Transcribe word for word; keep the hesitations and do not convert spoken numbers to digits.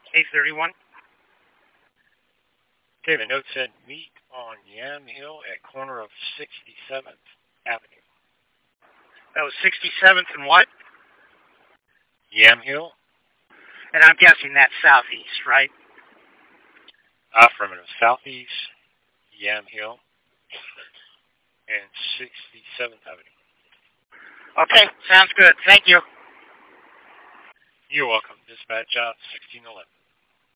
eight thirty-one. Okay, the note said meet on Yam Hill at corner of sixty-seventh Avenue. That was sixty-seventh and what? Yam Hill? And I'm guessing that's southeast, right? Affirmative. Southeast, Yam Hill, and sixty-seventh Avenue. Okay, sounds good. Thank you. You're welcome. Dispatch out sixteen eleven.